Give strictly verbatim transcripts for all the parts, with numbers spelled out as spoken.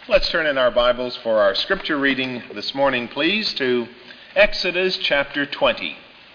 Let's turn in our Bibles for our scripture reading this morning, please, to Exodus chapter twenty.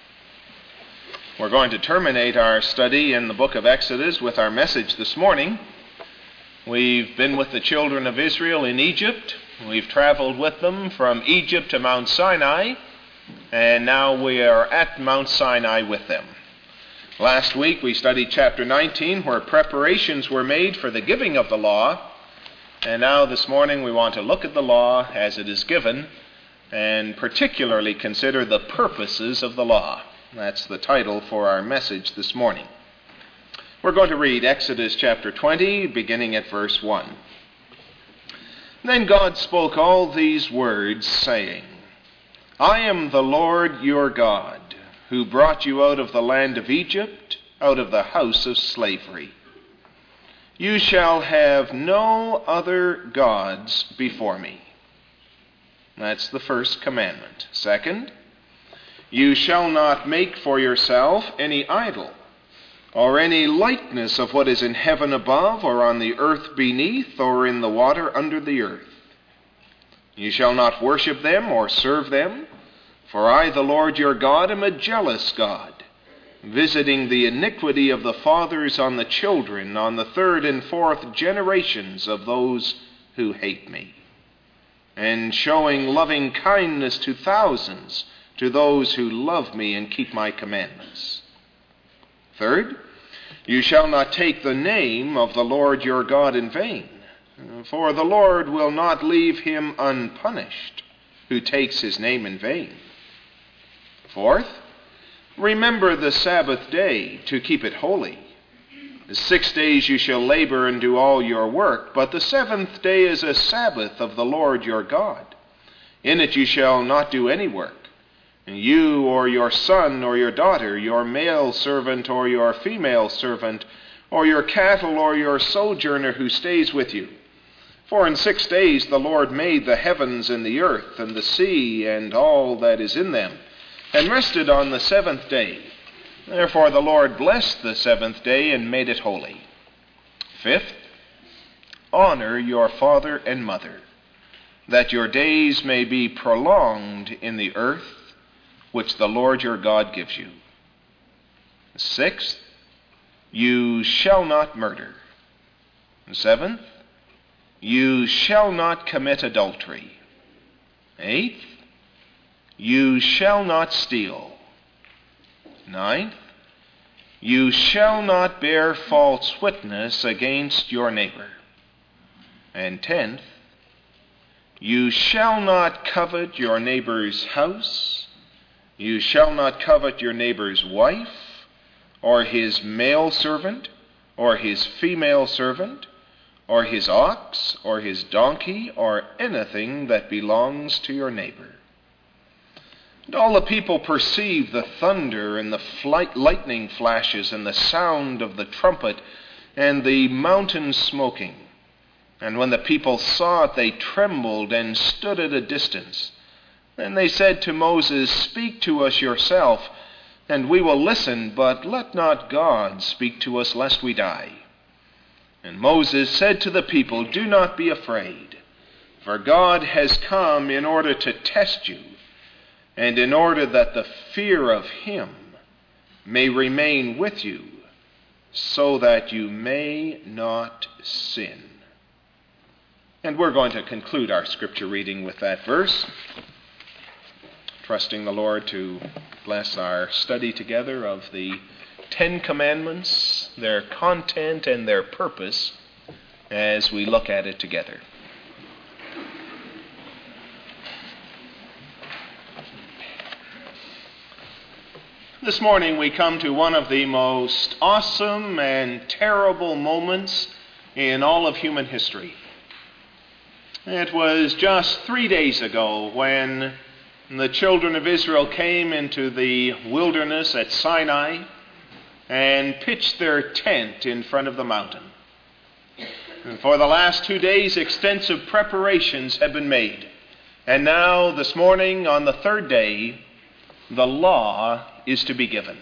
We're going to terminate our study in the book of Exodus with our message this morning. We've been with the children of Israel in Egypt. We've traveled with them from Egypt to Mount Sinai, and now we are at Mount Sinai with them. Last week we studied chapter nineteen, where preparations were made for the giving of the law. And now this morning we want to look at the law as it is given and particularly consider the purposes of the law. That's the title for our message this morning. We're going to read Exodus chapter twenty, beginning at verse one. Then God spoke all these words, saying, I am the Lord your God, who brought you out of the land of Egypt, out of the house of slavery. You shall have no other gods before me. That's the first commandment. Second, you shall not make for yourself any idol, or any likeness of what is in heaven above, or on the earth beneath, or in the water under the earth. You shall not worship them or serve them, for I, the Lord your God, am a jealous God, visiting the iniquity of the fathers on the children, on the third and fourth generations of those who hate me, and showing loving kindness to thousands, to those who love me and keep my commandments. Third, you shall not take the name of the Lord your God in vain, for the Lord will not leave him unpunished who takes his name in vain. Fourth, remember the Sabbath day to keep it holy. Six days you shall labor and do all your work, but the seventh day is a Sabbath of the Lord your God. In it you shall not do any work, you or your son or your daughter, your male servant or your female servant, or your cattle or your sojourner who stays with you. For in six days the Lord made the heavens and the earth and the sea and all that is in them, and rested on the seventh day. Therefore the Lord blessed the seventh day and made it holy. Fifth, honor your father and mother, that your days may be prolonged in the earth which the Lord your God gives you. Sixth, you shall not murder. Seventh, you shall not commit adultery. Eighth, you shall not steal. Ninth, you shall not bear false witness against your neighbor. And tenth, you shall not covet your neighbor's house. You shall not covet your neighbor's wife, or his male servant, or his female servant, or his ox, or his donkey, or anything that belongs to your neighbor. And all the people perceived the thunder and the flight, lightning flashes and the sound of the trumpet and the mountain smoking. And when the people saw it, they trembled and stood at a distance. Then they said to Moses, Speak to us yourself, and we will listen, but let not God speak to us, lest we die. And Moses said to the people, Do not be afraid, for God has come in order to test you, and in order that the fear of him may remain with you, so that you may not sin. And we're going to conclude our scripture reading with that verse, trusting the Lord to bless our study together of the Ten Commandments, their content and their purpose, as we look at it together. This morning we come to one of the most awesome and terrible moments in all of human history. It was just three days ago when the children of Israel came into the wilderness at Sinai and pitched their tent in front of the mountain. And for the last two days, extensive preparations have been made. And now, this morning, on the third day, the law is to be given.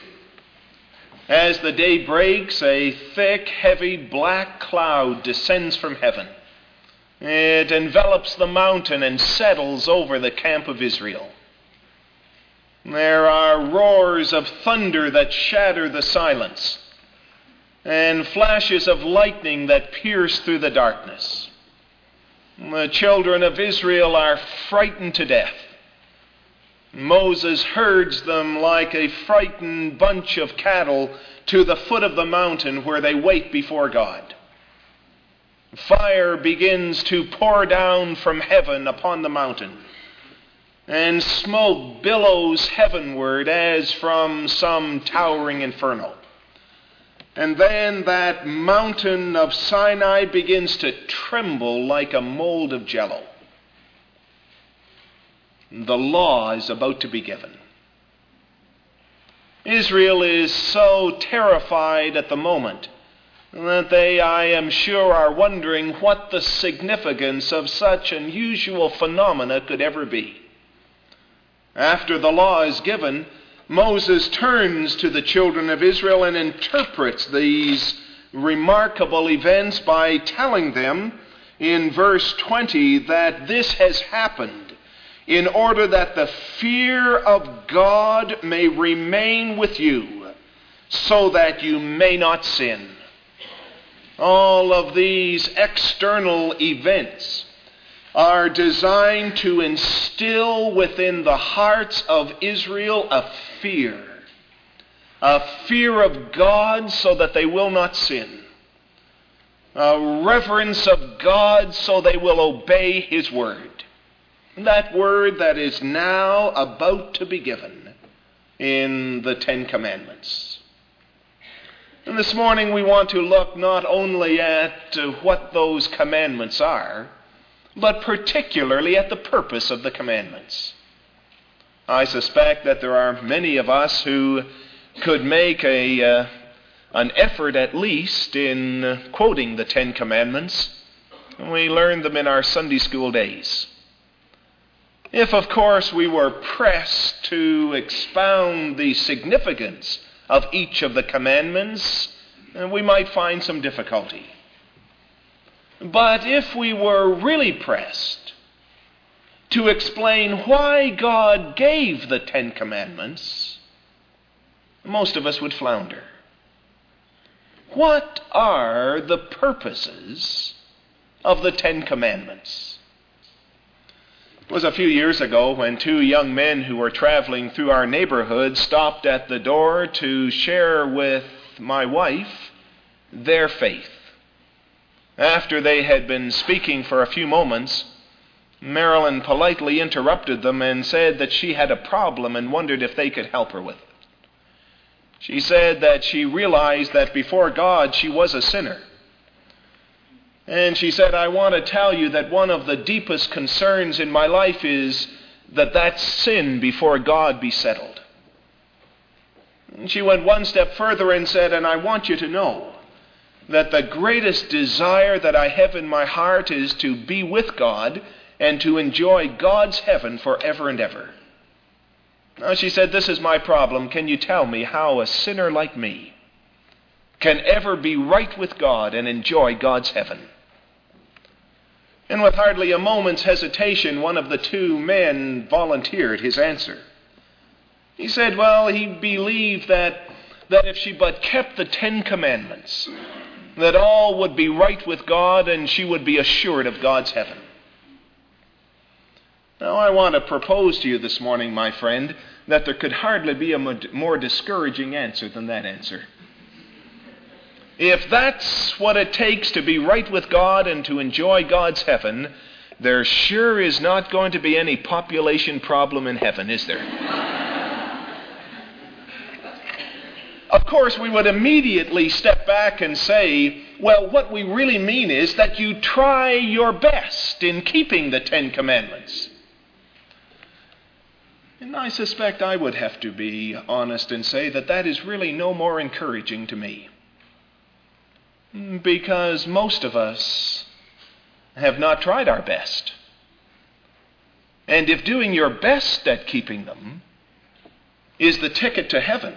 As the day breaks, a thick, heavy, black cloud descends from heaven. It envelops the mountain and settles over the camp of Israel. There are roars of thunder that shatter the silence, and flashes of lightning that pierce through the darkness. The children of Israel are frightened to death. Moses herds them like a frightened bunch of cattle to the foot of the mountain where they wait before God. Fire begins to pour down from heaven upon the mountain, and smoke billows heavenward as from some towering inferno. And then that mountain of Sinai begins to tremble like a mold of jello. The law is about to be given. Israel is so terrified at the moment that they, I am sure, are wondering what the significance of such unusual phenomena could ever be. After the law is given, Moses turns to the children of Israel and interprets these remarkable events by telling them in verse twenty that this has happened in order that the fear of God may remain with you, so that you may not sin. All of these external events are designed to instill within the hearts of Israel a fear. A fear of God so that they will not sin. A reverence of God so they will obey His word. That word that is now about to be given in the Ten Commandments. And this morning we want to look not only at uh, what those commandments are, but particularly at the purpose of the commandments. I suspect that there are many of us who could make a uh, an effort at least in uh, quoting the Ten Commandments. We learned them in our Sunday school days. If, of course, we were pressed to expound the significance of each of the commandments, we might find some difficulty. But if we were really pressed to explain why God gave the Ten Commandments, most of us would flounder. What are the purposes of the Ten Commandments? It was a few years ago when two young men who were traveling through our neighborhood stopped at the door to share with my wife their faith. After they had been speaking for a few moments, Marilyn politely interrupted them and said that she had a problem and wondered if they could help her with it. She said that she realized that before God she was a sinner. And she said, I want to tell you that one of the deepest concerns in my life is that that sin before God be settled. And she went one step further and said, and I want you to know that the greatest desire that I have in my heart is to be with God and to enjoy God's heaven forever and ever. Now, she said, this is my problem. Can you tell me how a sinner like me can ever be right with God and enjoy God's heaven? And with hardly a moment's hesitation, one of the two men volunteered his answer. He said, well, he believed that, that if she but kept the Ten Commandments, that all would be right with God and she would be assured of God's heaven. Now, I want to propose to you this morning, my friend, that there could hardly be a more discouraging answer than that answer. If that's what it takes to be right with God and to enjoy God's heaven, there sure is not going to be any population problem in heaven, is there? Of course, we would immediately step back and say, well, what we really mean is that you try your best in keeping the Ten Commandments. And I suspect I would have to be honest and say that that is really no more encouraging to me. Because most of us have not tried our best. And if doing your best at keeping them is the ticket to heaven,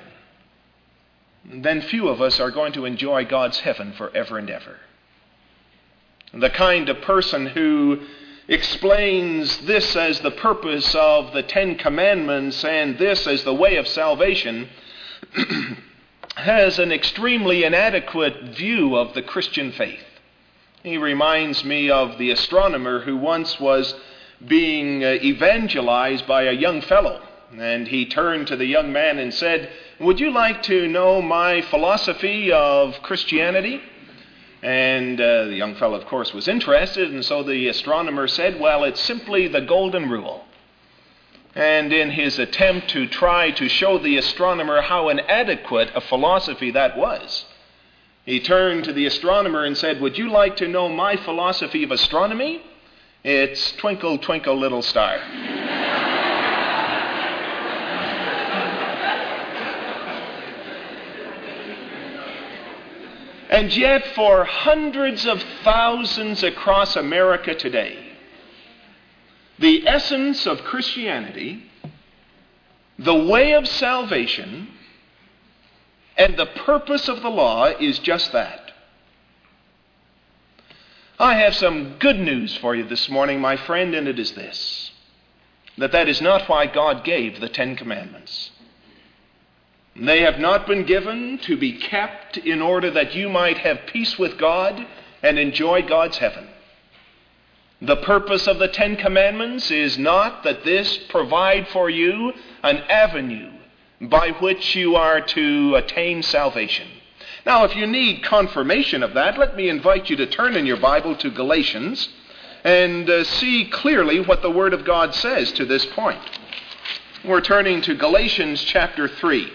then few of us are going to enjoy God's heaven forever and ever. the kind of person who explains this as the purpose of the Ten Commandments and this as the way of salvation has an extremely inadequate view of the Christian faith. He reminds me of the astronomer who once was being evangelized by a young fellow, and he turned to the young man and said, "Would you like to know my philosophy of Christianity?" And uh, the young fellow, of course, was interested, and so the astronomer said, "Well, it's simply the golden rule." And in his attempt to try to show the astronomer how inadequate a philosophy that was, he turned to the astronomer and said, "Would you like to know my philosophy of astronomy? It's twinkle, twinkle, little star." And yet, for hundreds of thousands across America today, the essence of Christianity, the way of salvation, and the purpose of the law is just that. I have some good news for you this morning, my friend, and it is this: that that is not why God gave the Ten Commandments. They have not been given to be kept in order that you might have peace with God and enjoy God's heaven. The purpose of the Ten Commandments is not that this provide for you an avenue by which you are to attain salvation. Now, if you need confirmation of that, let me invite you to turn in your Bible to Galatians and uh, see clearly what the Word of God says to this point. We're turning to Galatians chapter three.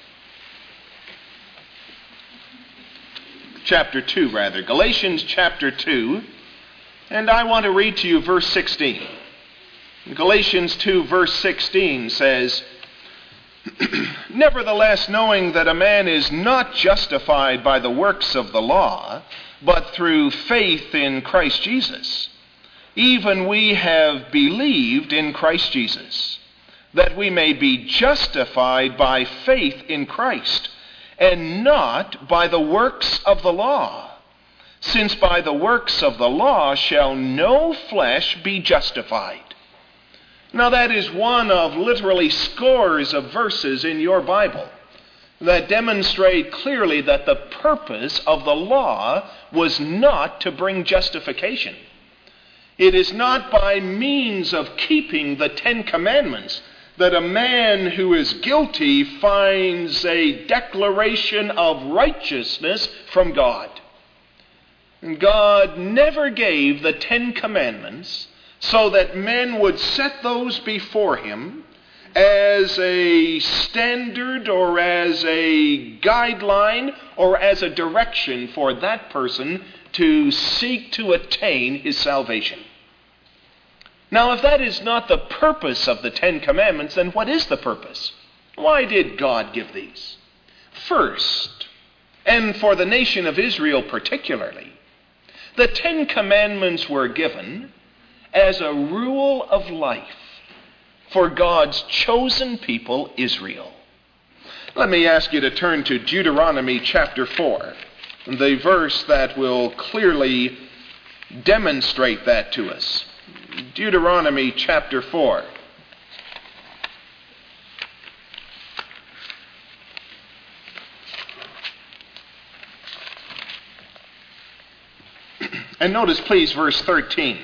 Chapter two, rather. Galatians chapter two. And I want to read to you verse sixteen. Galatians two, verse sixteen says, "Nevertheless, knowing that a man is not justified by the works of the law, but through faith in Christ Jesus, even we have believed in Christ Jesus, that we may be justified by faith in Christ, and not by the works of the law. Since by the works of the law shall no flesh be justified." Now that is one of literally scores of verses in your Bible that demonstrate clearly that the purpose of the law was not to bring justification. It is not by means of keeping the Ten Commandments that a man who is guilty finds a declaration of righteousness from God. God never gave the Ten Commandments so that men would set those before him as a standard or as a guideline or as a direction for that person to seek to attain his salvation. Now, if that is not the purpose of the Ten Commandments, then what is the purpose? Why did God give these? First, and for the nation of Israel particularly, the Ten Commandments were given as a rule of life for God's chosen people, Israel. Let me ask you to turn to Deuteronomy chapter four, the verse that will clearly demonstrate that to us. Deuteronomy chapter four. And notice, please, verse thirteen.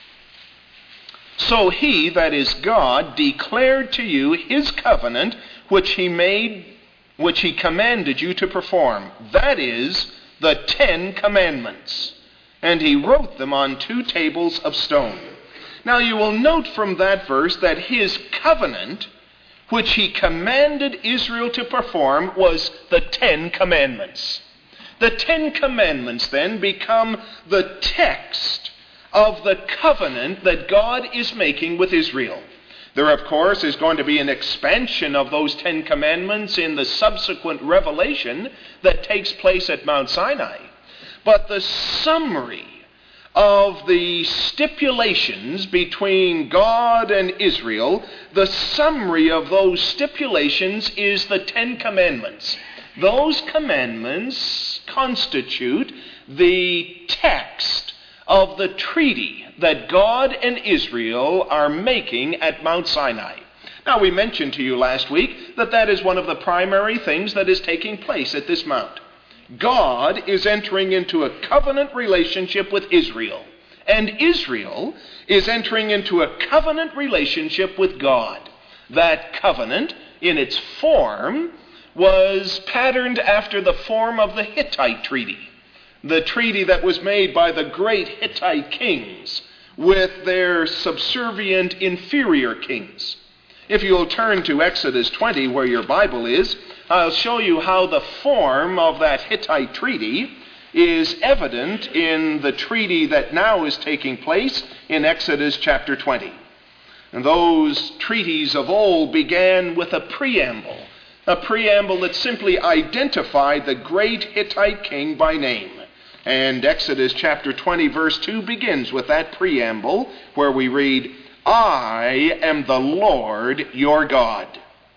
"So he, that is God, declared to you his covenant, which he made, which he commanded you to perform. That is, the Ten Commandments. And he wrote them on two tables of stone." Now you will note from that verse that his covenant, which he commanded Israel to perform, was the Ten Commandments. The Ten Commandments then become the text of the covenant that God is making with Israel. There, of course, is going to be an expansion of those Ten Commandments in the subsequent revelation that takes place at Mount Sinai. But the summary of the stipulations between God and Israel, the summary of those stipulations is the Ten Commandments. Those commandments constitute the text of the treaty that God and Israel are making at Mount Sinai. Now, we mentioned to you last week that that is one of the primary things that is taking place at this mount. God is entering into a covenant relationship with Israel, and Israel is entering into a covenant relationship with God. That covenant, in its form, was patterned after the form of the Hittite treaty, the treaty that was made by the great Hittite kings with their subservient inferior kings. If you'll turn to Exodus twenty, where your Bible is, I'll show you how the form of that Hittite treaty is evident in the treaty that now is taking place in Exodus chapter twenty. And those treaties of old began with a preamble, a preamble that simply identified the great Hittite king by name. And Exodus chapter twenty, verse two begins with that preamble where we read, I am the Lord your God.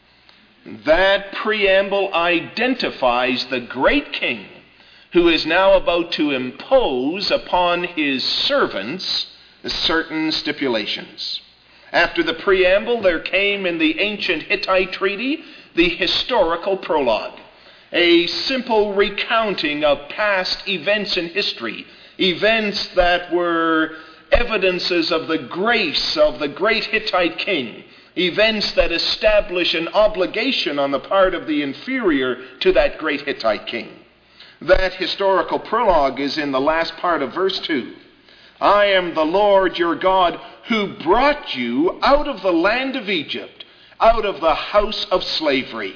That preamble identifies the great king who is now about to impose upon his servants certain stipulations. After the preamble, there came in the ancient Hittite treaty the historical prologue, a simple recounting of past events in history, events that were evidences of the grace of the great Hittite king, events that establish an obligation on the part of the inferior to that great Hittite king. That historical prologue is in the last part of verse two. I am the Lord your God who brought you out of the land of Egypt, out of the house of slavery.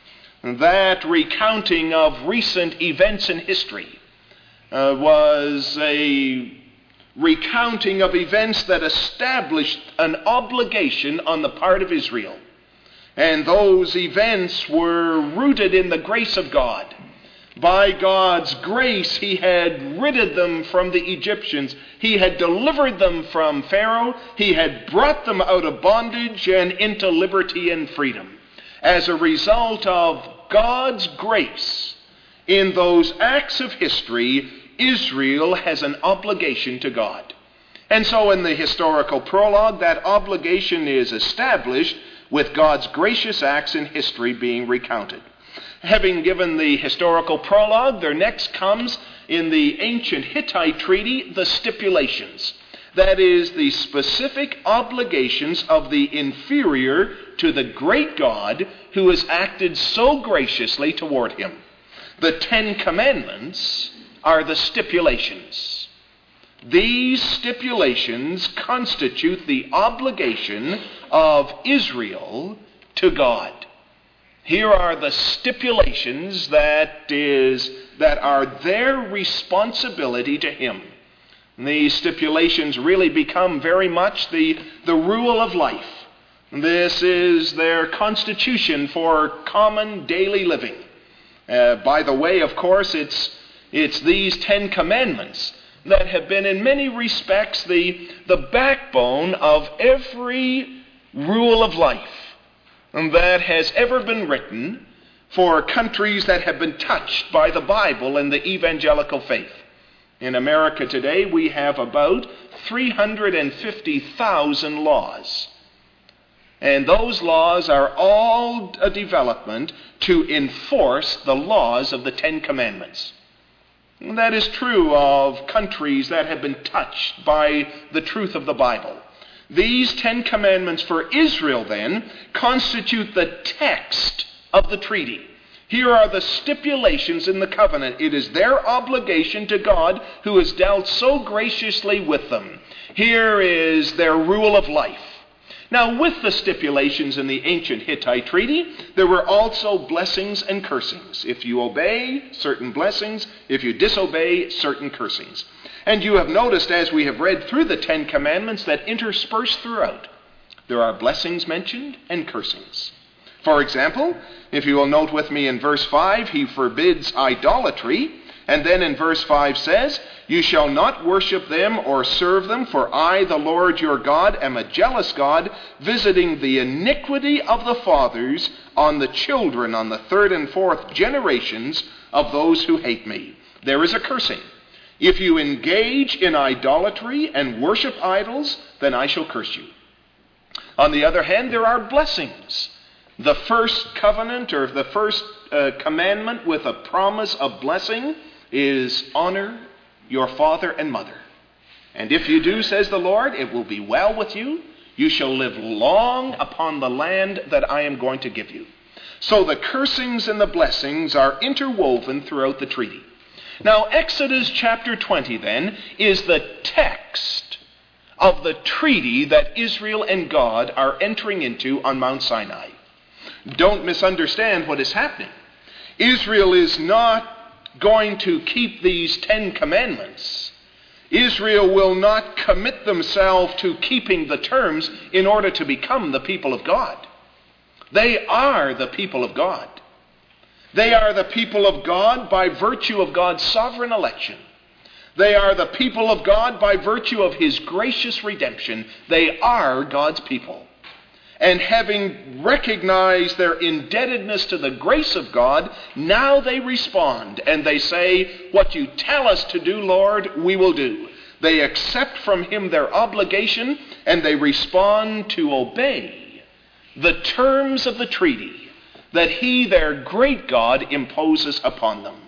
That recounting of recent events in history uh, was a recounting of events that established an obligation on the part of Israel. And those events were rooted in the grace of God. By God's grace, he had ridded them from the Egyptians. He had delivered them from Pharaoh. He had brought them out of bondage and into liberty and freedom. As a result of God's grace in those acts of history, Israel has an obligation to God. And so in the historical prologue, that obligation is established with God's gracious acts in history being recounted. Having given the historical prologue, there next comes in the ancient Hittite treaty the stipulations. That is, the specific obligations of the inferior to the great God who has acted so graciously toward him. The Ten Commandments are the stipulations. These stipulations constitute the obligation of Israel to God. Here are the stipulations that is that are their responsibility to him. And these stipulations really become very much the, the rule of life. This is their constitution for common daily living. Uh, by the way, of course, it's it's these Ten Commandments that have been in many respects the, the backbone of every rule of life that has ever been written for countries that have been touched by the Bible and the evangelical faith. In America today, we have about three hundred fifty thousand laws. And those laws are all a development to enforce the laws of the Ten Commandments. And that is true of countries that have been touched by the truth of the Bible. These Ten Commandments for Israel, then, constitute the text of the treaty. Here are the stipulations in the covenant. It is their obligation to God who has dealt so graciously with them. Here is their rule of life. Now, with the stipulations in the ancient Hittite treaty, there were also blessings and cursings. If you obey, certain blessings. If you disobey, certain cursings. And you have noticed as we have read through the Ten Commandments that interspersed throughout, there are blessings mentioned and cursings. For example, if you will note with me in verse five, he forbids idolatry. And then in verse five says, you shall not worship them or serve them, for I, the Lord your God, am a jealous God, visiting the iniquity of the fathers on the children, on the third and fourth generations of those who hate me. There is a cursing. If you engage in idolatry and worship idols, then I shall curse you. On the other hand, there are blessings. The first covenant or the first uh, commandment with a promise of blessing is honor your father and mother. And if you do, says the Lord, it will be well with you. You shall live long upon the land that I am going to give you. So the cursings and the blessings are interwoven throughout the treaty. Now, Exodus chapter twenty, then, is the text of the treaty that Israel and God are entering into on Mount Sinai. Don't misunderstand what is happening. Israel is not going to keep these Ten Commandments. Israel will not commit themselves to keeping the terms in order to become the people of God. They are the people of God. They are the people of God by virtue of God's sovereign election. They are the people of God by virtue of his gracious redemption. They are God's people. And having recognized their indebtedness to the grace of God, now they respond and they say, what you tell us to do, Lord, we will do. They accept from him their obligation and they respond to obey the terms of the treaty that he, their great God, imposes upon them.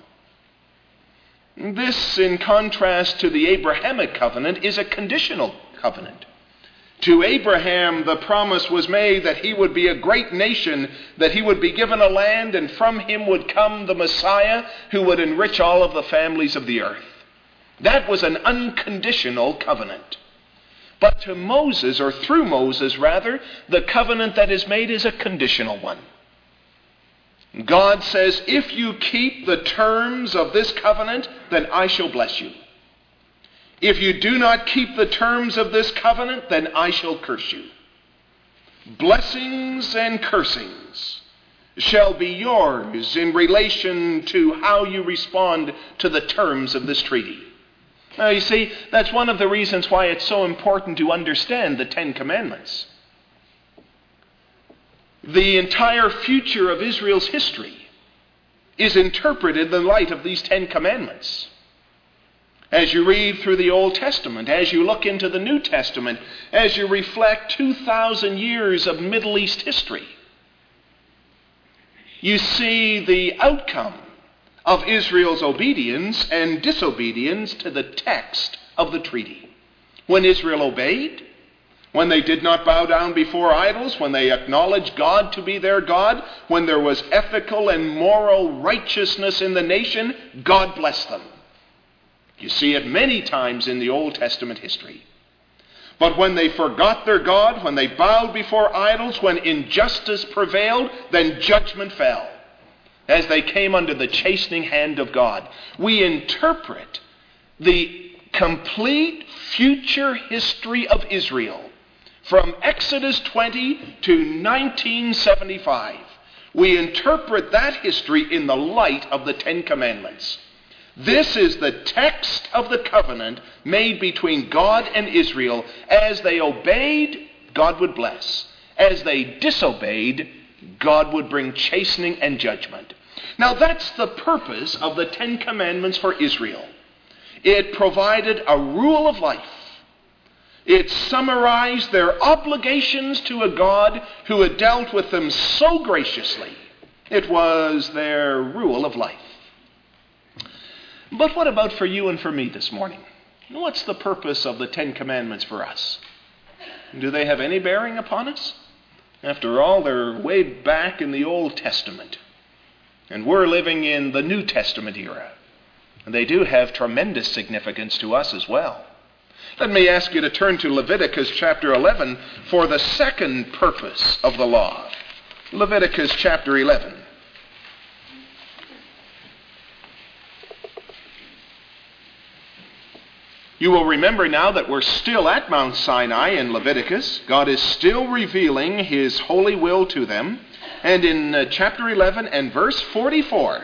This, in contrast to the Abrahamic covenant, is a conditional covenant. To Abraham, the promise was made that he would be a great nation, that he would be given a land, and from him would come the Messiah who would enrich all of the families of the earth. That was an unconditional covenant. But to Moses, or through Moses rather, the covenant that is made is a conditional one. God says, if you keep the terms of this covenant, then I shall bless you. If you do not keep the terms of this covenant, then I shall curse you. Blessings and cursings shall be yours in relation to how you respond to the terms of this treaty. Now, you see, that's one of the reasons why it's so important to understand the Ten Commandments. The entire future of Israel's history is interpreted in the light of these Ten Commandments. As you read through the Old Testament, as you look into the New Testament, as you reflect two thousand years of Middle East history, you see the outcome of Israel's obedience and disobedience to the text of the treaty. When Israel obeyed, when they did not bow down before idols, when they acknowledged God to be their God, when there was ethical and moral righteousness in the nation, God blessed them. You see it many times in the Old Testament history. But when they forgot their God, when they bowed before idols, when injustice prevailed, then judgment fell as they came under the chastening hand of God. We interpret the complete future history of Israel from Exodus twenty to nineteen seventy-five. We interpret that history in the light of the Ten Commandments. This is the text of the covenant made between God and Israel. As they obeyed, God would bless. As they disobeyed, God would bring chastening and judgment. Now that's the purpose of the Ten Commandments for Israel. It provided a rule of life. It summarized their obligations to a God who had dealt with them so graciously. It was their rule of life. But what about for you and for me this morning? What's the purpose of the Ten Commandments for us? Do they have any bearing upon us? After all, they're way back in the Old Testament. And we're living in the New Testament era. And they do have tremendous significance to us as well. Let me ask you to turn to Leviticus chapter eleven for the second purpose of the law. Leviticus chapter eleven. You will remember now that we're still at Mount Sinai in Leviticus. God is still revealing his holy will to them. And in uh, chapter eleven and verse forty-four,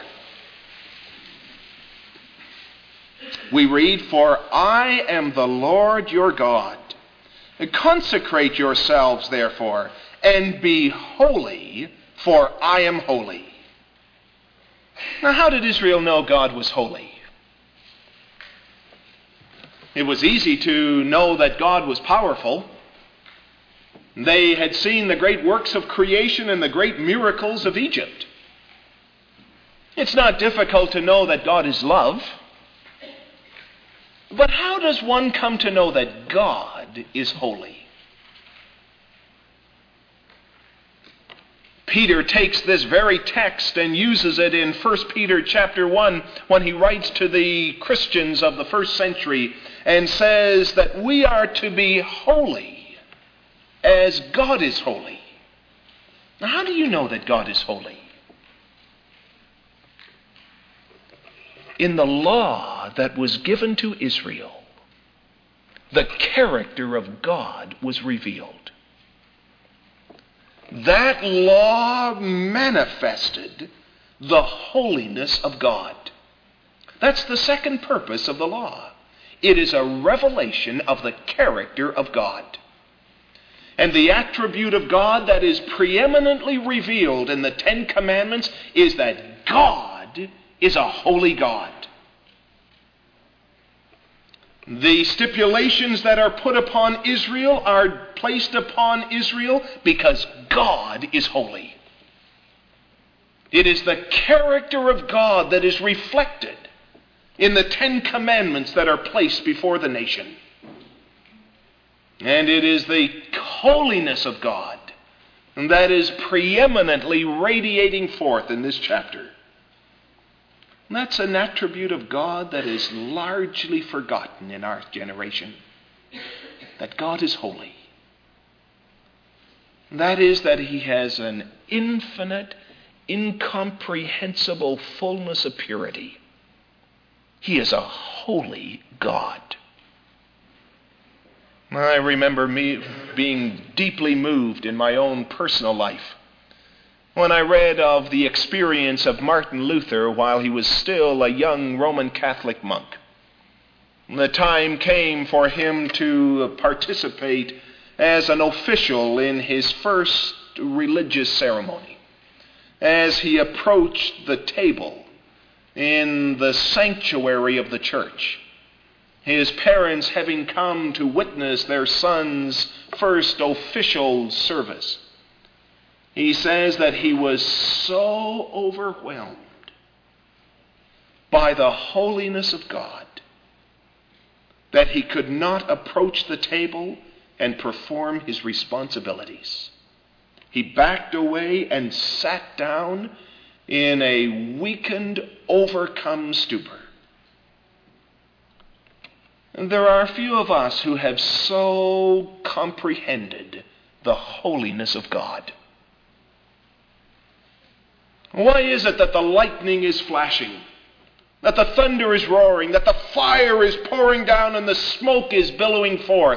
we read, "For I am the Lord your God. Consecrate yourselves, therefore, and be holy, for I am holy." Now, how did Israel know God was holy? It was easy to know that God was powerful. They had seen the great works of creation and the great miracles of Egypt. It's not difficult to know that God is love. But how does one come to know that God is holy? Peter takes this very text and uses it in First Peter chapter one when he writes to the Christians of the first century and says that we are to be holy as God is holy. Now, how do you know that God is holy? In the law that was given to Israel, the character of God was revealed. That law manifested the holiness of God. That's the second purpose of the law. It is a revelation of the character of God. And the attribute of God that is preeminently revealed in the Ten Commandments is that God is a holy God. The stipulations that are put upon Israel are placed upon Israel because God is holy. It is the character of God that is reflected in the Ten Commandments that are placed before the nation. And it is the holiness of God that is preeminently radiating forth in this chapter. And that's an attribute of God that is largely forgotten in our generation. That God is holy. That is that He has an infinite, incomprehensible fullness of purity. He is a holy God. I remember me being deeply moved in my own personal life when I read of the experience of Martin Luther while he was still a young Roman Catholic monk. The time came for him to participate as an official in his first religious ceremony. As he approached the table in the sanctuary of the church, his parents having come to witness their son's first official service, he says that he was so overwhelmed by the holiness of God that he could not approach the table and perform his responsibilities. He backed away and sat down in a weakened, overcome stupor. And there are a few of us who have so comprehended the holiness of God. Why is it that the lightning is flashing, that the thunder is roaring, that the fire is pouring down and the smoke is billowing forth?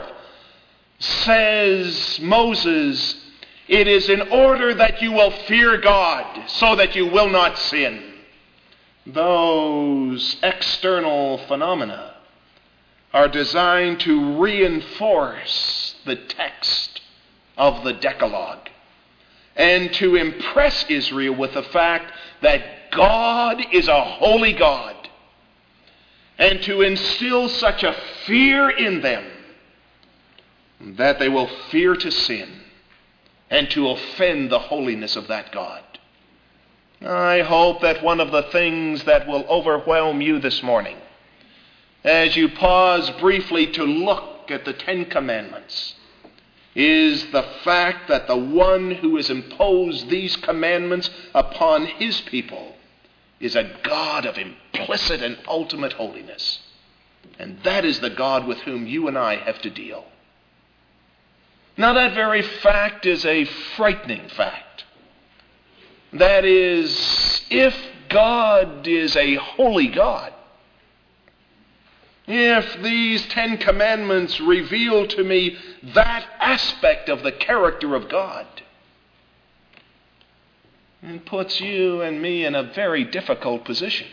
Says Moses, it is in order that you will fear God so that you will not sin. Those external phenomena are designed to reinforce the text of the Decalogue and to impress Israel with the fact that God is a holy God, and to instill such a fear in them that they will fear to sin and to offend the holiness of that God. I hope that one of the things that will overwhelm you this morning, as you pause briefly to look at the Ten Commandments, is the fact that the one who has imposed these commandments upon his people is a God of implicit and ultimate holiness. And that is the God with whom you and I have to deal. Now, that very fact is a frightening fact. That is, if God is a holy God, if these Ten Commandments reveal to me that aspect of the character of God, it puts you and me in a very difficult position.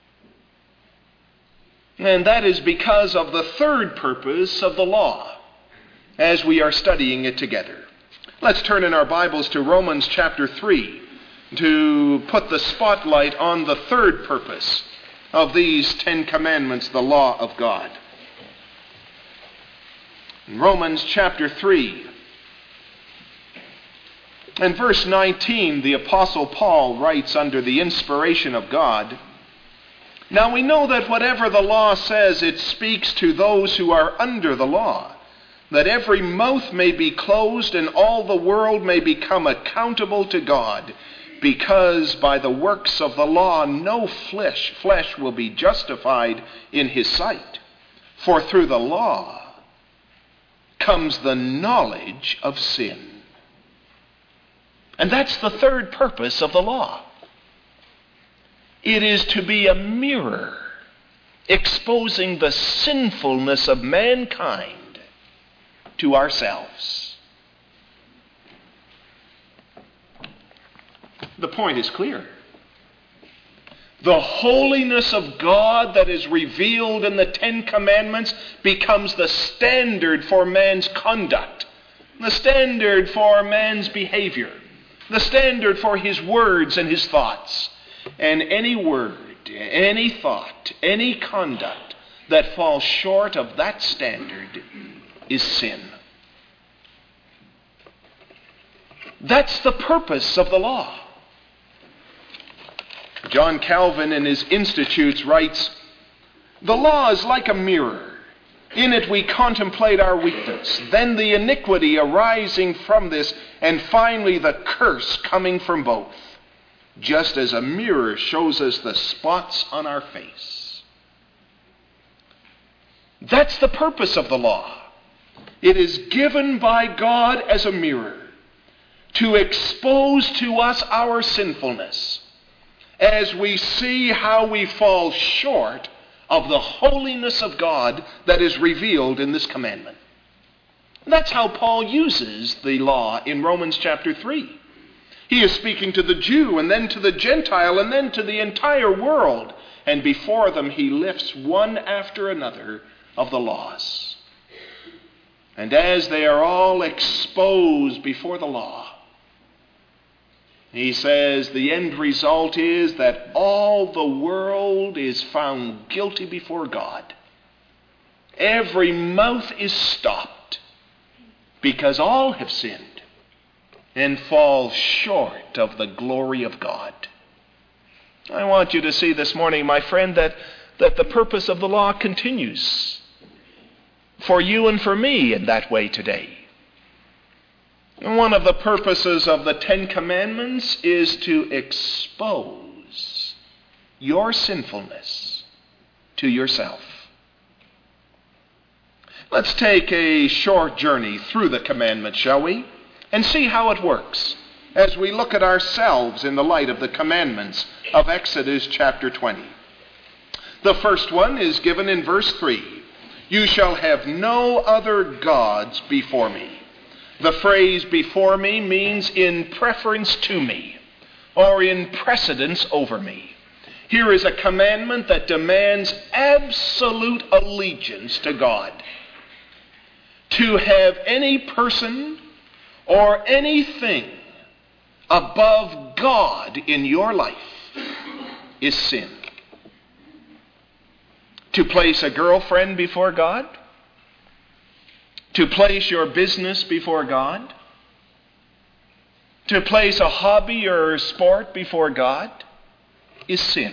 And that is because of the third purpose of the law as we are studying it together. Let's turn in our Bibles to Romans chapter three to put the spotlight on the third purpose of these Ten Commandments, the law of God. In Romans chapter three, in verse nineteen, the Apostle Paul writes under the inspiration of God, "Now we know that whatever the law says, it speaks to those who are under the law, that every mouth may be closed and all the world may become accountable to God, because by the works of the law no flesh, flesh will be justified in his sight. For through the law comes the knowledge of sin." And that's the third purpose of the law. It is to be a mirror exposing the sinfulness of mankind to ourselves. The point is clear. The holiness of God that is revealed in the Ten Commandments becomes the standard for man's conduct, the standard for man's behavior, the standard for his words and his thoughts. And any word, any thought, any conduct that falls short of that standard is sin. That's the purpose of the law. John Calvin in his Institutes writes, "The law is like a mirror. In it we contemplate our weakness, then the iniquity arising from this, and finally the curse coming from both, just as a mirror shows us the spots on our face." That's the purpose of the law. It is given by God as a mirror to expose to us our sinfulness as we see how we fall short of the holiness of God that is revealed in this commandment. That's how Paul uses the law in Romans chapter three. He is speaking to the Jew and then to the Gentile and then to the entire world. And before them he lifts one after another of the laws. And as they are all exposed before the law, he says the end result is that all the world is found guilty before God. Every mouth is stopped because all have sinned and fall short of the glory of God. I want you to see this morning, my friend, that, that the purpose of the law continues for you and for me in that way today. One of the purposes of the Ten Commandments is to expose your sinfulness to yourself. Let's take a short journey through the commandments, shall we? And see how it works as we look at ourselves in the light of the commandments of Exodus chapter twenty. The first one is given in verse three. "You shall have no other gods before me." The phrase "before me" means in preference to me or in precedence over me. Here is a commandment that demands absolute allegiance to God. To have any person or anything above God in your life is sin. To place a girlfriend before God, to place your business before God, to place a hobby or sport before God is sin.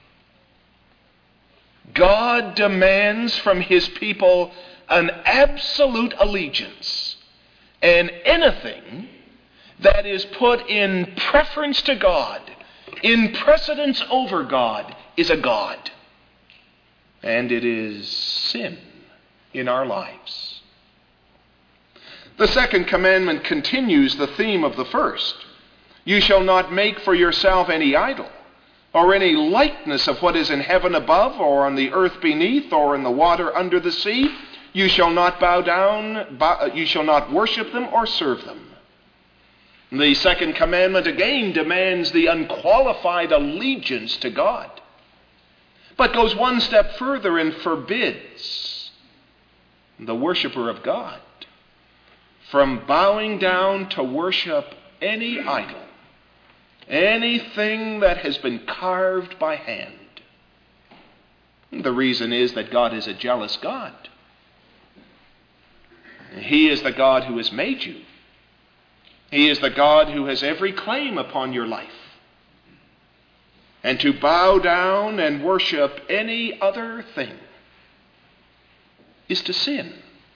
God demands from his people an absolute allegiance, and anything that is put in preference to God, in precedence over God, is a god. And it is sin in our lives. The second commandment continues the theme of the first. "You shall not make for yourself any idol, or any likeness of what is in heaven above, or on the earth beneath, or in the water under the sea. You shall not bow down, bow, you shall not worship them or serve them." The second commandment again demands the unqualified allegiance to God, but goes one step further and forbids the worshiper of God from bowing down to worship any idol, anything that has been carved by hand. The reason is that God is a jealous God. He is the God who has made you. He is the God who has every claim upon your life. And to bow down and worship any other thing is to sin.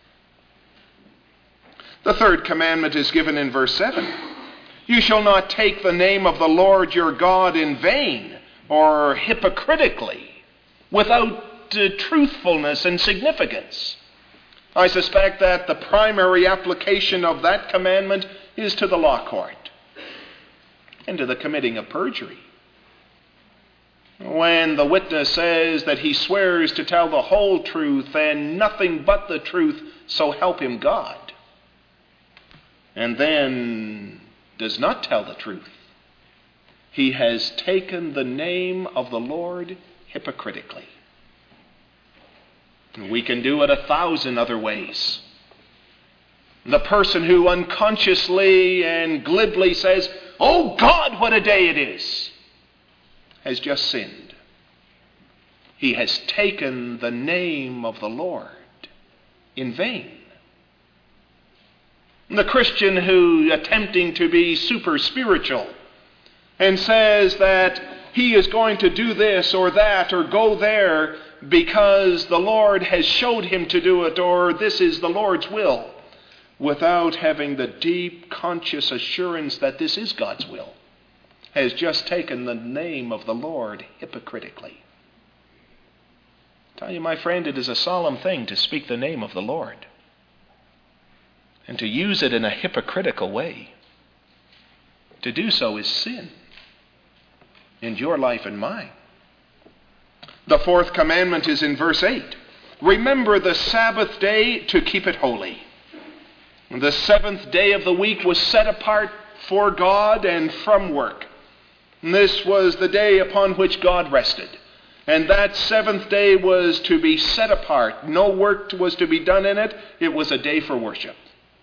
The third commandment is given in verse seven. You shall not take the name of the Lord your God in vain or hypocritically, without uh, truthfulness and significance. I suspect that the primary application of that commandment is to the law court and to the committing of perjury. When the witness says that he swears to tell the whole truth and nothing but the truth, so help him God, and then does not tell the truth, he has taken the name of the Lord hypocritically. We can do it a thousand other ways. The person who unconsciously and glibly says, "Oh God, what a day it is," has just sinned. He has taken the name of the Lord in vain. The Christian who, attempting to be super spiritual, and says that he is going to do this or that or go there because the Lord has showed him to do it, or this is the Lord's will, without having the deep conscious assurance that this is God's will, has just taken the name of the Lord hypocritically. I tell you, my friend, it is a solemn thing to speak the name of the Lord and to use it in a hypocritical way. To do so is sin in your life and mine. The fourth commandment is in verse eight. Remember the Sabbath day to keep it holy. The seventh day of the week was set apart for God and from work. And this was the day upon which God rested. And that seventh day was to be set apart. No work was to be done in it. It was a day for worship.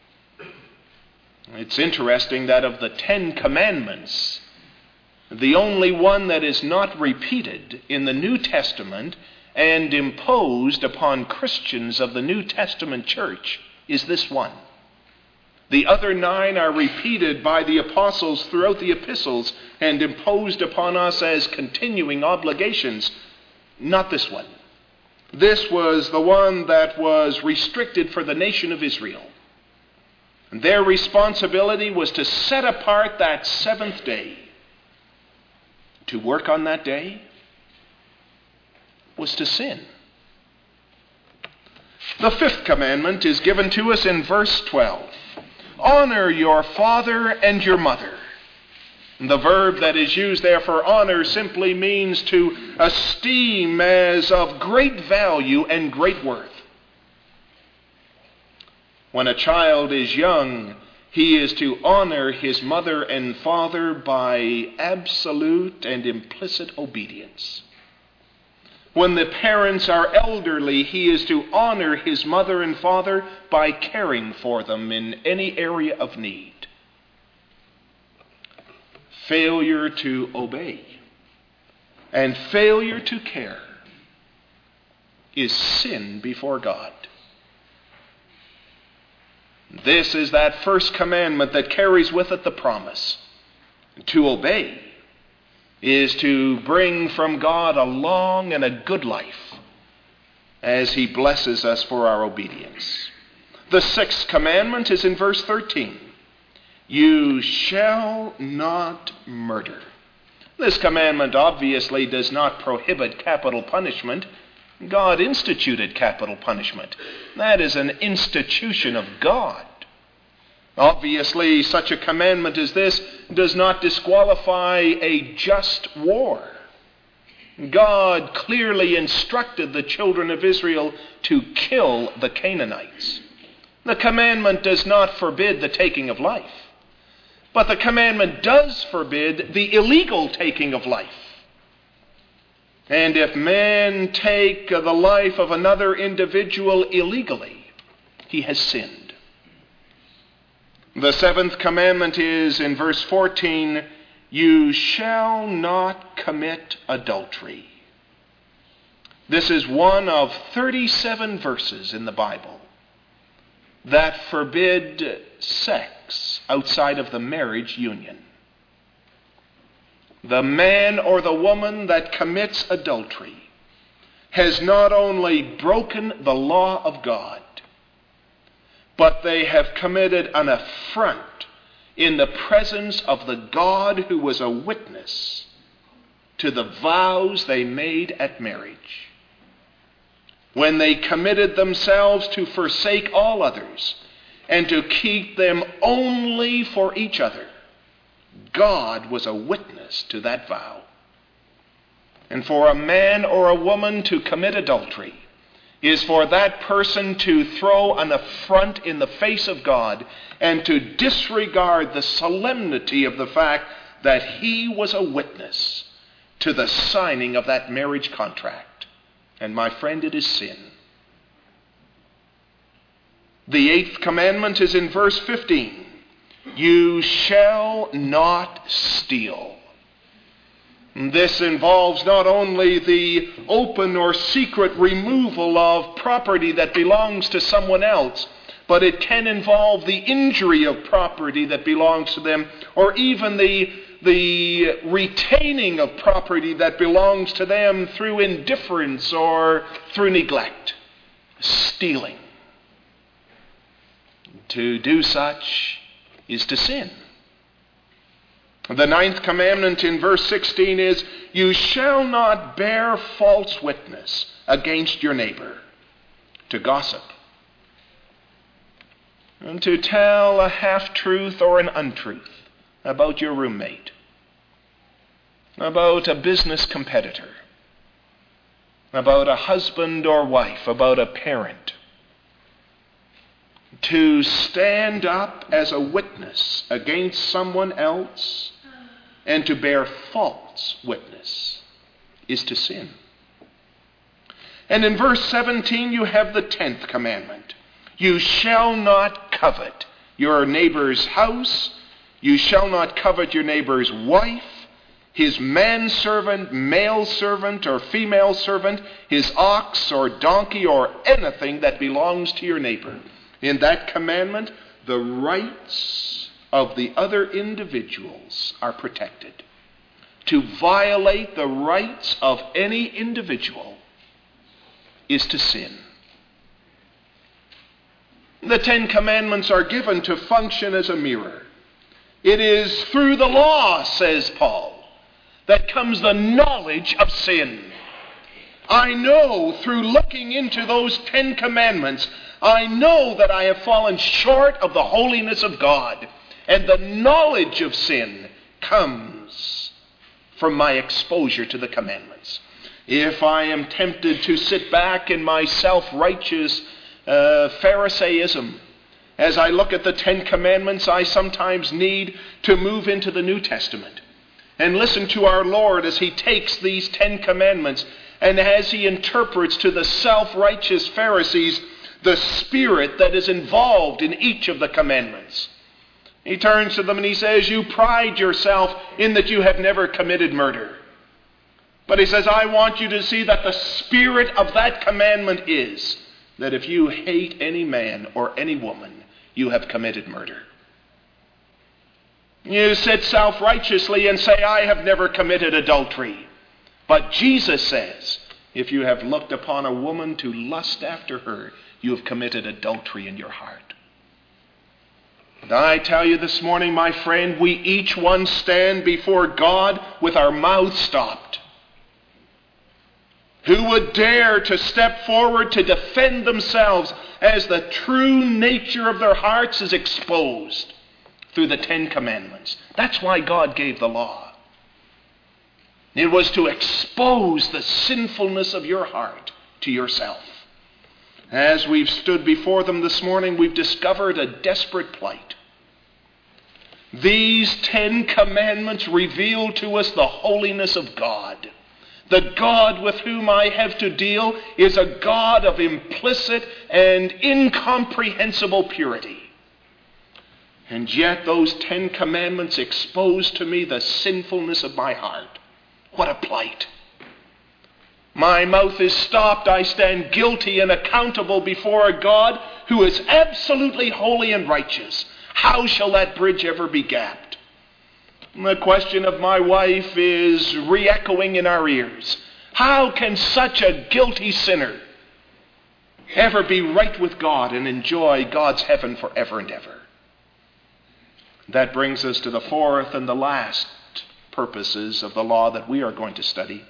It's interesting that of the Ten Commandments, the only one that is not repeated in the New Testament and imposed upon Christians of the New Testament church is this one. The other nine are repeated by the apostles throughout the epistles and imposed upon us as continuing obligations. Not this one. This was the one that was restricted for the nation of Israel. And their responsibility was to set apart that seventh day. To work on that day was to sin. The fifth commandment is given to us in verse twelve. Honor your father and your mother. The verb that is used there for honor simply means to esteem as of great value and great worth. When a child is young, he is to honor his mother and father by absolute and implicit obedience. When the parents are elderly, he is to honor his mother and father by caring for them in any area of need. Failure to obey and failure to care is sin before God. This is that first commandment that carries with it the promise. To obey is to bring from God a long and a good life as he blesses us for our obedience. The sixth commandment is in verse thirteen. You shall not murder. This commandment obviously does not prohibit capital punishment. God instituted capital punishment. That is an institution of God. Obviously, such a commandment as this does not disqualify a just war. God clearly instructed the children of Israel to kill the Canaanites. The commandment does not forbid the taking of life, but the commandment does forbid the illegal taking of life. And if man take the life of another individual illegally, he has sinned. The seventh commandment is in verse fourteen, you shall not commit adultery. This is one of thirty-seven verses in the Bible that forbid sex outside of the marriage union. The man or the woman that commits adultery has not only broken the law of God, but they have committed an affront in the presence of the God who was a witness to the vows they made at marriage. When they committed themselves to forsake all others and to keep them only for each other, God was a witness to that vow. And for a man or a woman to commit adultery is for that person to throw an affront in the face of God and to disregard the solemnity of the fact that he was a witness to the signing of that marriage contract. And my friend, it is sin. The eighth commandment is in verse fifteen. You shall not steal. This involves not only the open or secret removal of property that belongs to someone else, but it can involve the injury of property that belongs to them, or even the, the retaining of property that belongs to them through indifference or through neglect. Stealing. To do such is to sin. The ninth commandment in verse sixteen is, you shall not bear false witness against your neighbor, to gossip, and to tell a half-truth or an untruth about your roommate, about a business competitor, about a husband or wife, about a parent. To stand up as a witness against someone else and to bear false witness is to sin. And in verse seventeen you have the tenth commandment. You shall not covet your neighbor's house. You shall not covet your neighbor's wife, his manservant, male servant, or female servant, his ox or donkey, or anything that belongs to your neighbor. In that commandment, the rights of the other individuals are protected. To violate the rights of any individual is to sin. The Ten Commandments are given to function as a mirror. It is through the law, says Paul, that comes the knowledge of sin. I know through looking into those Ten Commandments, I know that I have fallen short of the holiness of God, and the knowledge of sin comes from my exposure to the commandments. If I am tempted to sit back in my self-righteous uh, Pharisaism, as I look at the Ten Commandments, I sometimes need to move into the New Testament and listen to our Lord as he takes these Ten Commandments and as he interprets to the self-righteous Pharisees the spirit that is involved in each of the commandments. He turns to them and he says, you pride yourself in that you have never committed murder. But he says, I want you to see that the spirit of that commandment is that if you hate any man or any woman, you have committed murder. You sit self-righteously and say, I have never committed adultery. But Jesus says, if you have looked upon a woman to lust after her, you have committed adultery in your heart. And I tell you this morning, my friend, we each one stand before God with our mouths stopped. Who would dare to step forward to defend themselves as the true nature of their hearts is exposed through the Ten Commandments? That's why God gave the law. It was to expose the sinfulness of your heart to yourself. As we've stood before them this morning, we've discovered a desperate plight. These Ten Commandments reveal to us the holiness of God. The God with whom I have to deal is a God of implicit and incomprehensible purity. And yet those Ten Commandments expose to me the sinfulness of my heart. What a plight. My mouth is stopped. I stand guilty and accountable before a God who is absolutely holy and righteous. How shall that bridge ever be gapped? The question of my wife is re-echoing in our ears. How can such a guilty sinner ever be right with God and enjoy God's heaven forever and ever? That brings us to the fourth and the last purposes of the law that we are going to study.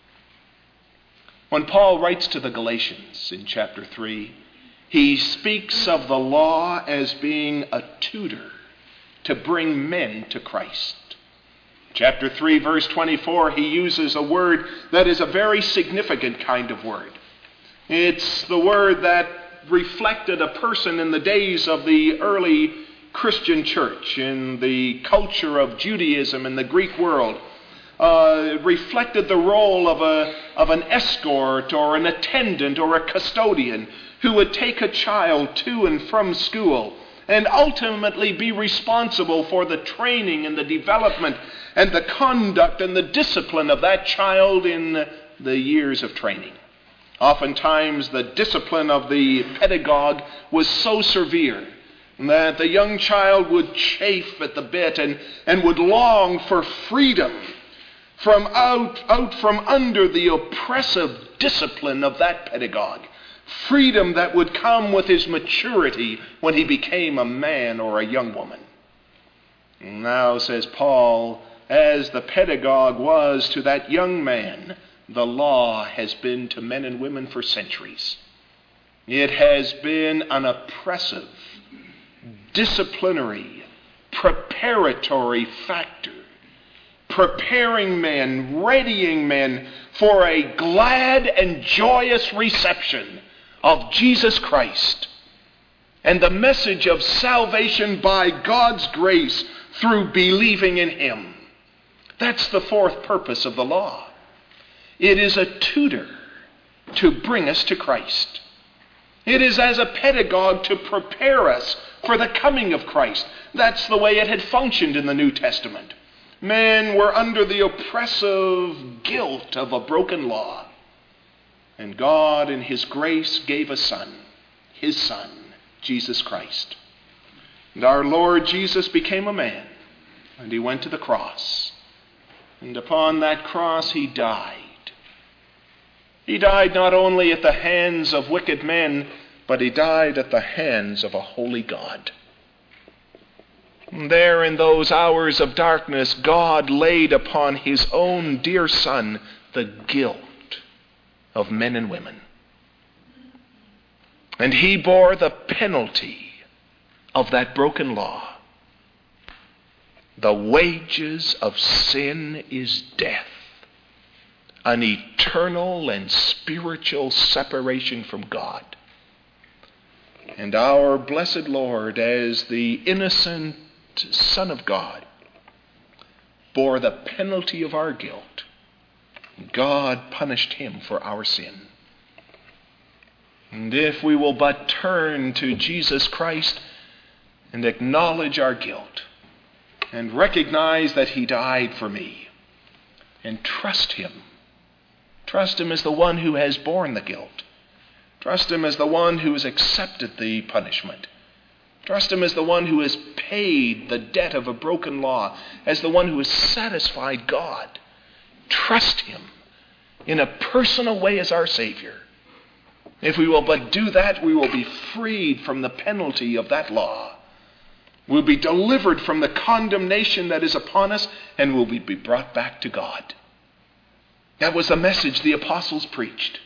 When Paul writes to the Galatians in chapter three, he speaks of the law as being a tutor to bring men to Christ. Chapter three, verse twenty-four, he uses a word that is a very significant kind of word. It's the word that reflected a person in the days of the early Christian church, in the culture of Judaism in the Greek world. Uh, reflected the role of a of an escort or an attendant or a custodian who would take a child to and from school and ultimately be responsible for the training and the development and the conduct and the discipline of that child in the years of training. Oftentimes the discipline of the pedagogue was so severe that the young child would chafe at the bit and, and would long for freedom from out, out from under the oppressive discipline of that pedagogue. Freedom that would come with his maturity when he became a man or a young woman. Now, says Paul, as the pedagogue was to that young man, the law has been to men and women for centuries. It has been an oppressive, disciplinary, preparatory factor, preparing men, readying men for a glad and joyous reception of Jesus Christ and the message of salvation by God's grace through believing in Him. That's the fourth purpose of the law. It is a tutor to bring us to Christ. It is as a pedagogue to prepare us for the coming of Christ. That's the way it had functioned in the New Testament. Men were under the oppressive guilt of a broken law. And God in His grace gave a Son, His Son, Jesus Christ. And our Lord Jesus became a man, and He went to the cross. And upon that cross He died. He died not only at the hands of wicked men, but He died at the hands of a holy God. There in those hours of darkness, God laid upon His own dear Son the guilt of men and women. And He bore the penalty of that broken law. The wages of sin is death, an eternal and spiritual separation from God. And our blessed Lord, as the innocent Son of God, bore the penalty of our guilt. God punished Him for our sin. And if we will but turn to Jesus Christ and acknowledge our guilt and recognize that He died for me and trust Him, trust Him as the one who has borne the guilt, trust Him as the one who has accepted the punishment, trust Him as the one who has paid the debt of a broken law, as the one who has satisfied God. Trust Him in a personal way as our Savior. If we will but do that, we will be freed from the penalty of that law. We'll be delivered from the condemnation that is upon us, and we'll be brought back to God. That was the message the apostles preached.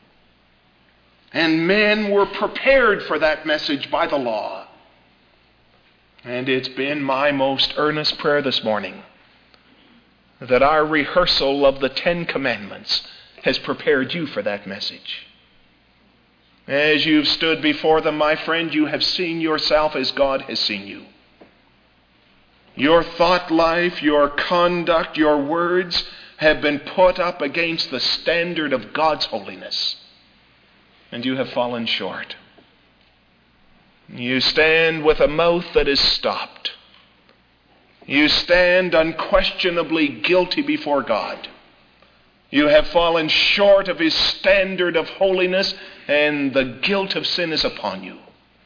And men were prepared for that message by the law. And it's been my most earnest prayer this morning that our rehearsal of the Ten Commandments has prepared you for that message. As you've stood before them, my friend, you have seen yourself as God has seen you. Your thought life, your conduct, your words have been put up against the standard of God's holiness. And you have fallen short. You stand with a mouth that is stopped. You stand unquestionably guilty before God. You have fallen short of his standard of holiness, and the guilt of sin is upon you.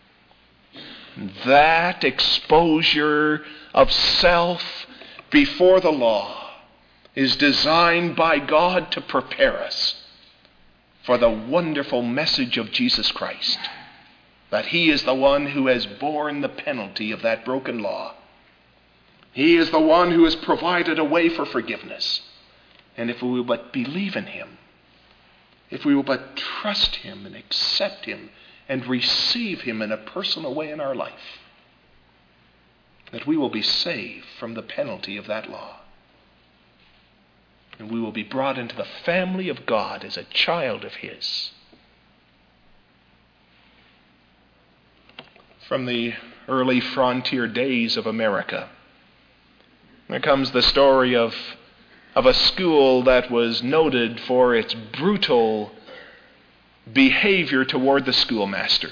That exposure of self before the law is designed by God to prepare us for the wonderful message of Jesus Christ, that he is the one who has borne the penalty of that broken law. He is the one who has provided a way for forgiveness. And if we will but believe in him, if we will but trust him and accept him and receive him in a personal way in our life, that we will be saved from the penalty of that law. And we will be brought into the family of God as a child of his. From the early frontier days of America, there comes the story of, of a school that was noted for its brutal behavior toward the schoolmaster.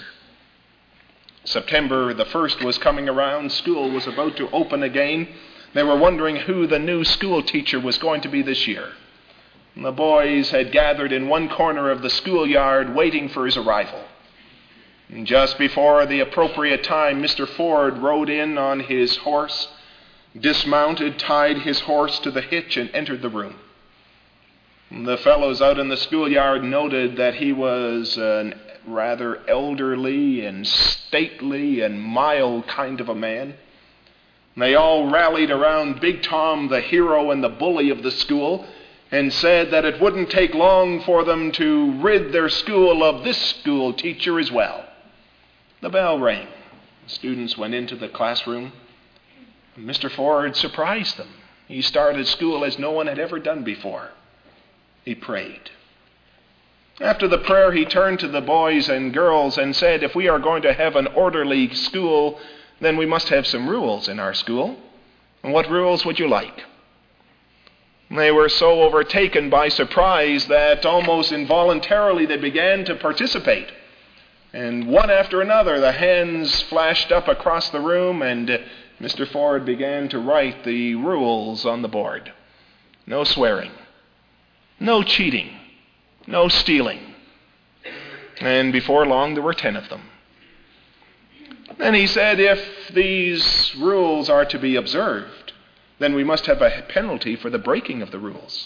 September the first was coming around. School was about to open again. They were wondering who the new school teacher was going to be this year. And the boys had gathered in one corner of the schoolyard waiting for his arrival. And just before the appropriate time, Mister Ford rode in on his horse, dismounted, tied his horse to the hitch, and entered the room. And the fellows out in the schoolyard noted that he was a rather elderly and stately and mild kind of a man. And they all rallied around Big Tom, the hero and the bully of the school, and said that it wouldn't take long for them to rid their school of this school teacher as well. The bell rang. The students went into the classroom. Mister Ford surprised them. He started school as no one had ever done before. He prayed. After the prayer, he turned to the boys and girls and said, if we are going to have an orderly school, then we must have some rules in our school. And what rules would you like? They were so overtaken by surprise that almost involuntarily they began to participate. And one after another, the hands flashed up across the room, and Mister Ford began to write the rules on the board. No swearing, no cheating, no stealing. And before long, there were ten of them. Then he said, if these rules are to be observed, then we must have a penalty for the breaking of the rules.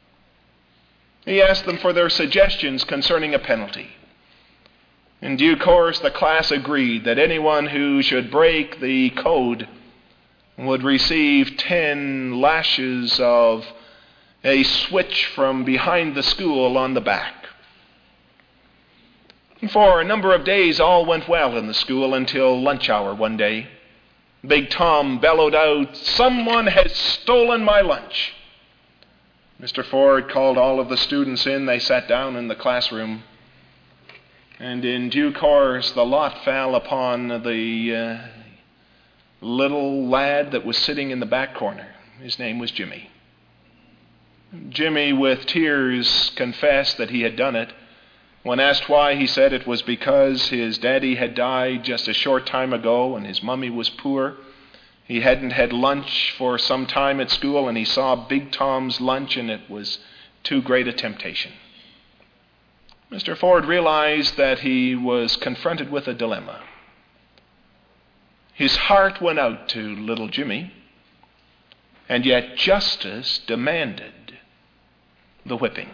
He asked them for their suggestions concerning a penalty. In due course, the class agreed that anyone who should break the code would receive ten lashes of a switch from behind the school on the back. For a number of days, all went well in the school until lunch hour one day. Big Tom bellowed out, someone has stolen my lunch. Mister Ford called all of the students in. They sat down in the classroom. And in due course, the lot fell upon the uh, little lad that was sitting in the back corner. His name was Jimmy. Jimmy, with tears, confessed that he had done it. When asked why, he said it was because his daddy had died just a short time ago and his mummy was poor. He hadn't had lunch for some time at school, and he saw Big Tom's lunch, and it was too great a temptation. Mister Ford realized that he was confronted with a dilemma. His heart went out to little Jimmy, and yet justice demanded the whipping.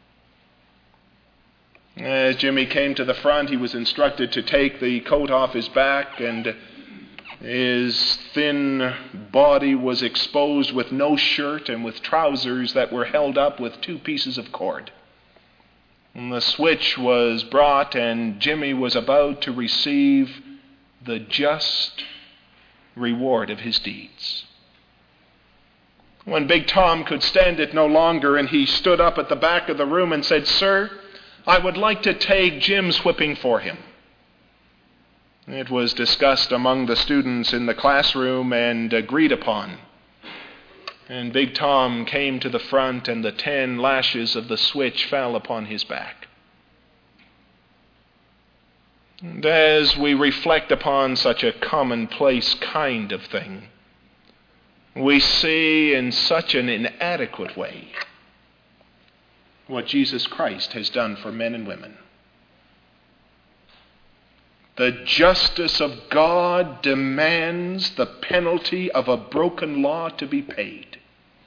As Jimmy came to the front, he was instructed to take the coat off his back, and his thin body was exposed with no shirt and with trousers that were held up with two pieces of cord. And the switch was brought, and Jimmy was about to receive the just reward of his deeds. When Big Tom could stand it no longer, and he stood up at the back of the room and said, "Sir, I would like to take Jim's whipping for him." It was discussed among the students in the classroom and agreed upon. And Big Tom came to the front, and the ten lashes of the switch fell upon his back. And as we reflect upon such a commonplace kind of thing, we see in such an inadequate way what Jesus Christ has done for men and women. The justice of God demands the penalty of a broken law to be paid.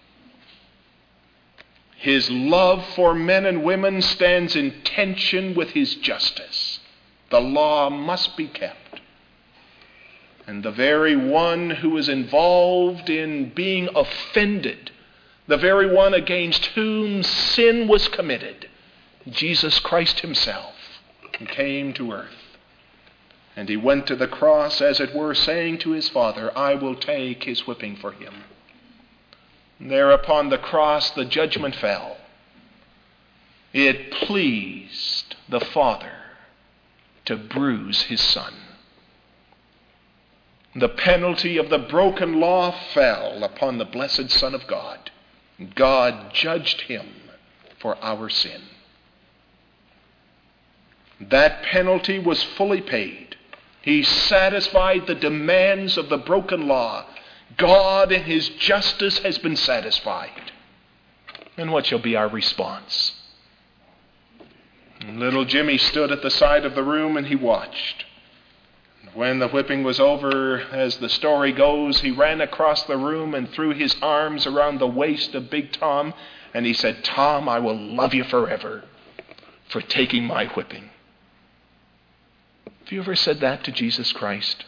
His love for men and women stands in tension with his justice. The law must be kept. And the very one who is involved in being offended, the very one against whom sin was committed, Jesus Christ himself, came to earth. And he went to the cross, as it were, saying to his Father, I will take his whipping for him. And there upon the cross the judgment fell. It pleased the Father to bruise his Son. The penalty of the broken law fell upon the blessed Son of God. God judged him for our sin. That penalty was fully paid. He satisfied the demands of the broken law. God in his justice has been satisfied. And what shall be our response? And little Jimmy stood at the side of the room and he watched. When the whipping was over, as the story goes, he ran across the room and threw his arms around the waist of Big Tom, and he said, Tom, I will love you forever for taking my whipping. Have you ever said that to Jesus Christ?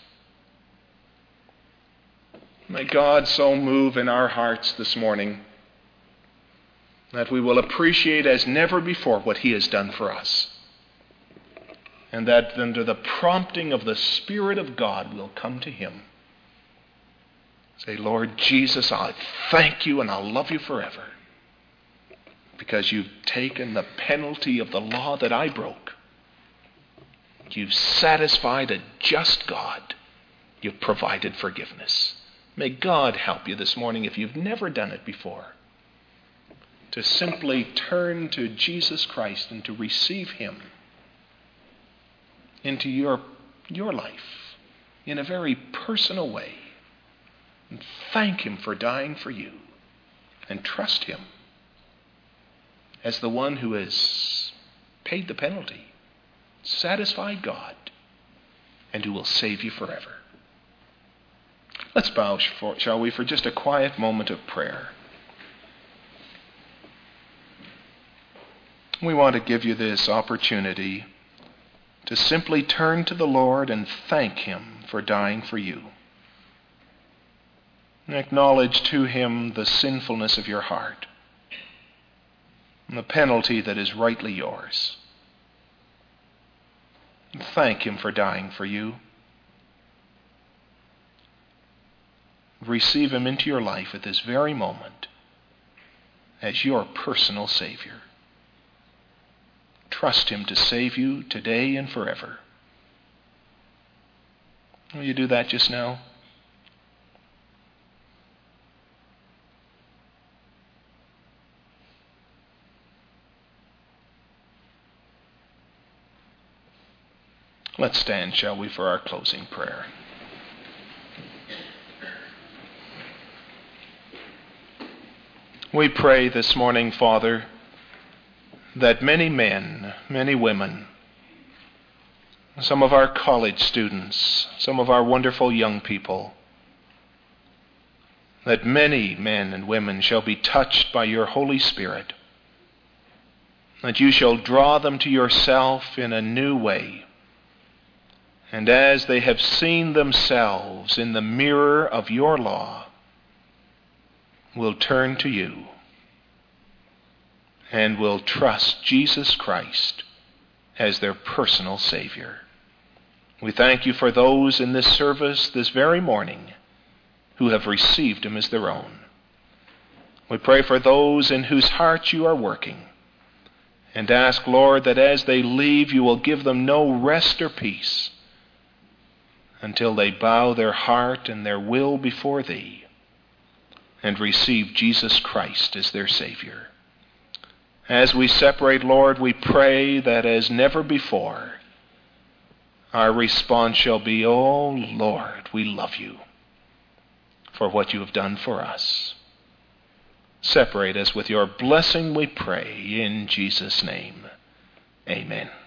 May God so move in our hearts this morning that we will appreciate as never before what he has done for us. And that under the prompting of the Spirit of God we'll come to him. Say, Lord Jesus, I thank you and I'll love you forever because you've taken the penalty of the law that I broke. You've satisfied a just God. You've provided forgiveness. May God help you this morning, if you've never done it before, to simply turn to Jesus Christ and to receive him into your, your life in a very personal way. And thank him for dying for you. And trust him as the one who has paid the penalty, satisfied God, and who will save you forever. Let's bow, shall we, for just a quiet moment of prayer. We want to give you this opportunity to simply turn to the Lord and thank him for dying for you. And acknowledge to him the sinfulness of your heart and the penalty that is rightly yours. And thank him for dying for you. Receive him into your life at this very moment as your personal Savior. Trust him to save you today and forever. Will you do that just now? Let's stand, shall we, for our closing prayer. We pray this morning, Father, that many men, many women, some of our college students, some of our wonderful young people, that many men and women shall be touched by your Holy Spirit, that you shall draw them to yourself in a new way. And as they have seen themselves in the mirror of your law, will turn to you and will trust Jesus Christ as their personal Savior. We thank you for those in this service this very morning who have received him as their own. We pray for those in whose hearts you are working, and ask, Lord, that as they leave, you will give them no rest or peace until they bow their heart and their will before thee and receive Jesus Christ as their Savior. As we separate, Lord, we pray that as never before, our response shall be, oh, Lord, we love you for what you have done for us. separate us. With your blessing we pray in Jesus' name. Amen.